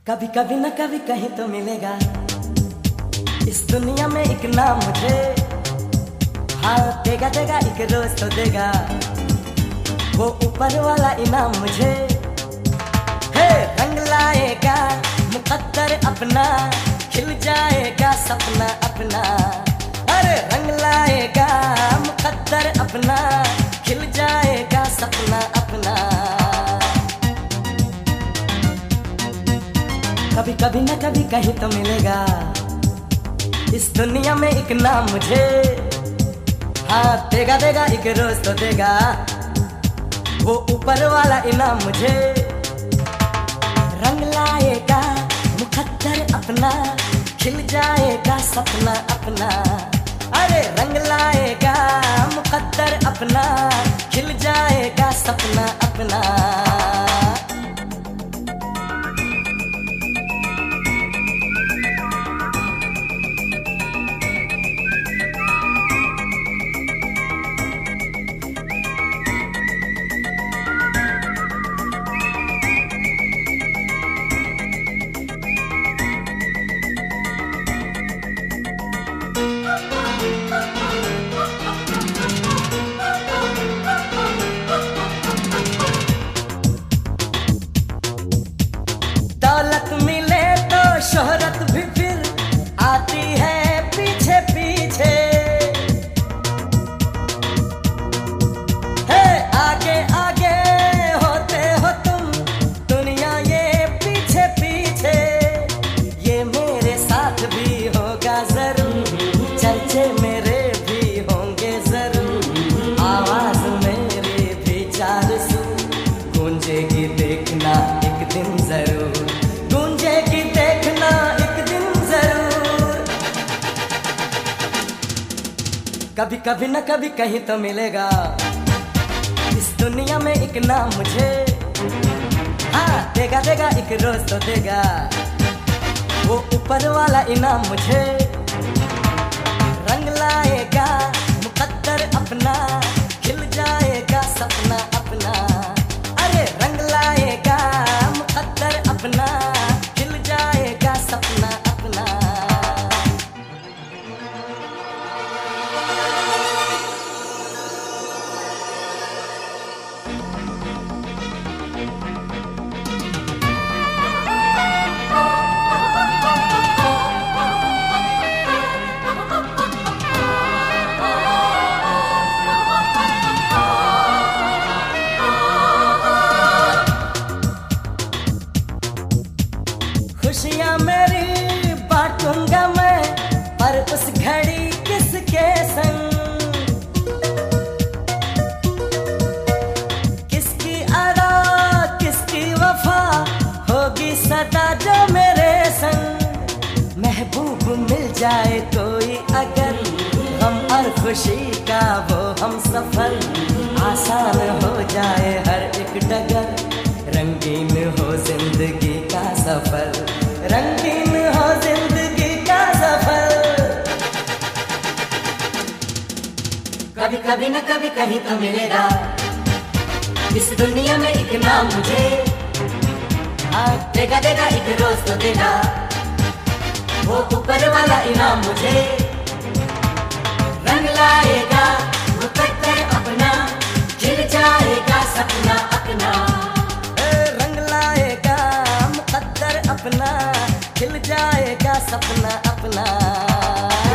कभी कभी न कभी कहीं तो मिलेगा इस दुनिया में एक नाम मुझे। हाँ देगा देगा एक रोज तो देगा वो ऊपर वाला इनाम मुझे। हे रंग लाएगा मुकद्दर अपना, खिल जाएगा सपना अपना। अरे रंग लाएगा मुकद्दर अपना, खिल जाएगा सपना अपना। कभी कभी न कभी कहीं तो मिलेगा इस दुनिया में एक नाम मुझे। हाँ देगा देगा एक रोज तो देगा वो ऊपर वाला इनाम मुझे। रंग लाएगा मुकद्दर अपना, खिल जाएगा सपना अपना। अरे रंग लाएगा मुकद्दर अपना, खिल जाएगा सपना अपना। दौलत मिले तो शोहरत भी फिर आती है पीछे पीछे। हे आगे आगे होते हो तुम दुनिया ये पीछे पीछे। ये मेरे साथ भी होगा जरूर, चर्चे मेरे भी होंगे जरूर। आवाज मेरी भी चार सुर गूंजेगी देखना एक दिन जरूर, गूंजेगी देखना एक दिन जरूर। कभी कभी न कभी कहीं तो मिलेगा इस दुनिया में एक नाम मुझे। हाँ देगा देगा एक रोज तो देगा वो ऊपर वाला इनाम मुझे। रंग लाएगा मुकद्दर अपना, खिल जाएगा सपना अपना। अरे रंग लाएगा मुकद्दर अपना, खिल जाएगा सपना अपना। खुशियाँ मेरी बांटूंगा मैं, पर उस घड़ी किसके संग। किसकी अदा किसकी वफा होगी सदा जो मेरे संग। महबूब मिल जाए कोई अगर, गम और खुशी का वो हम सफर। आसान हो जाए हर एक डगर, रंगीन हो जिंदगी का सफर, रंगीन हो जिंदगी का सफर। कभी कभी न कभी कहीं तो मिलेगा इस दुनिया में एक नाम मुझे। हाँ देगा देगा एक रोज तो देगा वो ऊपर वाला इनाम मुझे। रंग लाएगा मुकद्दर अपना, खिल जाएगा सपना अपना। रंग लाएगा मुकद्दर अपना, खिल जाएगा सपना अपना।